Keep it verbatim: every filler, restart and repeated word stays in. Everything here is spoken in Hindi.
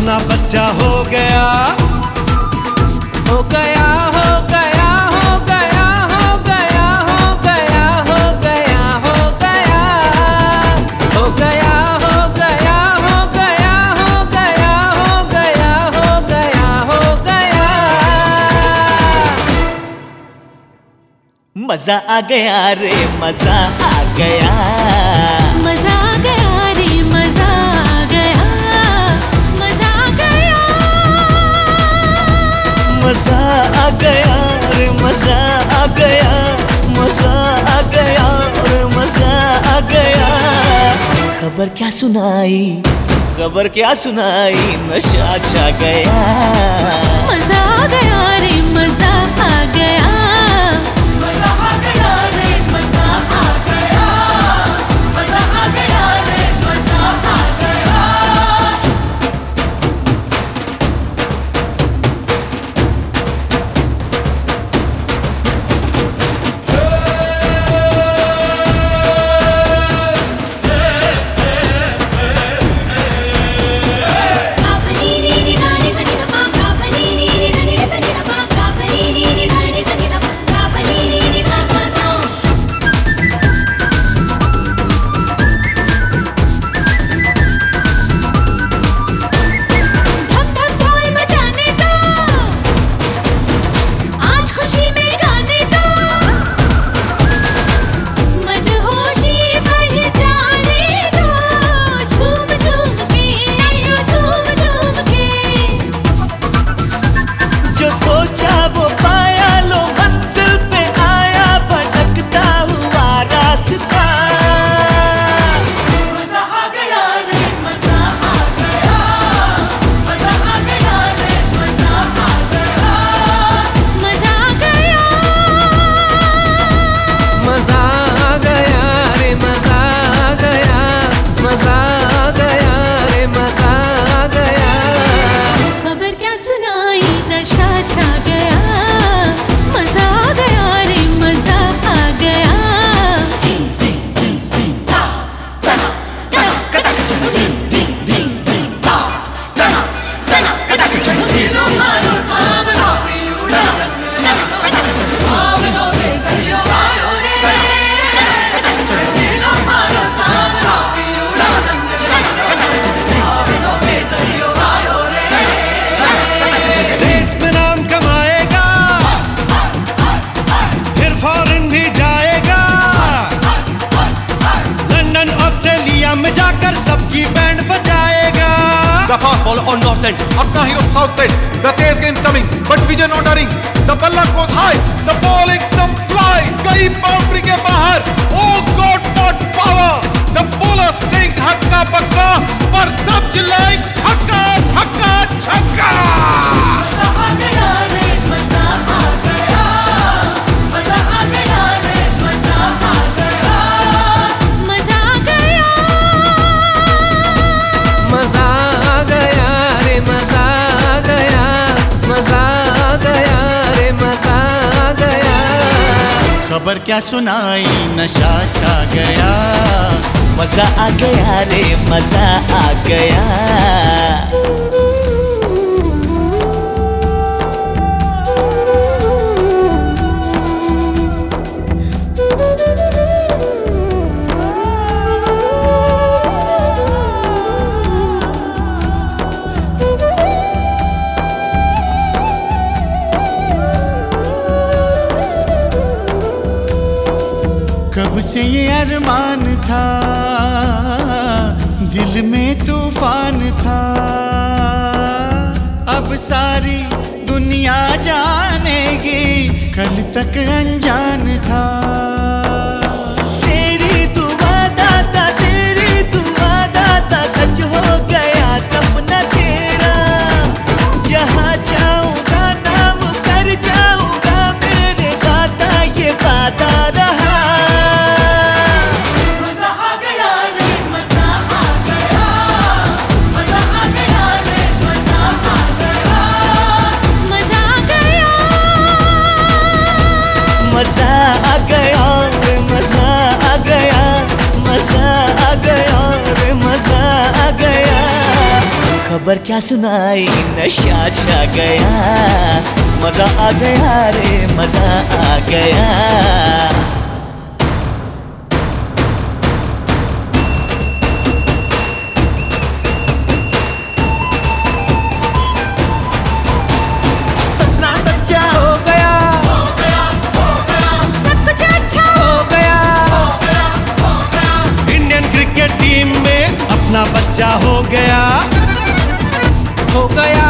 अपना बच्चा हो गया हो गया हो गया हो गया हो गया हो गया हो गया हो गया हो गया हो गया हो गया हो गया हो गया हो गया हो गया। मजा आ गया रे मजा आ गया, मजा आ गया रे मजा आ गया, मजा आ गया, मजा आ गया रे मजा आ गया, मजा आ गया रे मजा आ गया। खबर क्या सुनाई खबर क्या सुनाई नशा छा गया। मजा आ गया रे मजा आ गया, मजा आ गया रे मजा आ गया, मजा आ गया रे मजा आ गया। The fast ball on north end, अपना हीरो साउथ एंड, the तेज गेंद कमिंग, but विजय नॉट डरिंग, the बल्ला goes high, the ball एकदम fly, गई बाउंड्री के बाहर, oh God what power, the bowler staying हक्का बक्का, पर सब चिल्लाएं छक्का छक्का छक्का। मजा आ गया रे मजा आ गया, मजा आ गया रे मजा आ गया, मजा आ गया, मजा आ गया रे मजा आ गया, मजा आ गया रे मजा आ गया। खबर क्या सुनाई नशा छा गया, मजा आ गया रे मजा आ गया। कब से ये अरमान था, दिल में तूफान था, अब सारी दुनिया जानेगी, कल तक अनजान था। तेरी दुआ दाता तेरी दुआ दाता सच हो गया सपना तेरा, जहाँ जाऊंगा नाम कर जाऊंगा मेरे दाता ये वादा रहा। मजा आ गया खबर क्या सुनाई नशा छा गया, मजा आ गया रे मजा आ गया। हो गया सब कुछ अच्छा हो गया इंडियन क्रिकेट टीम में अपना बच्चा हो गया। हो गया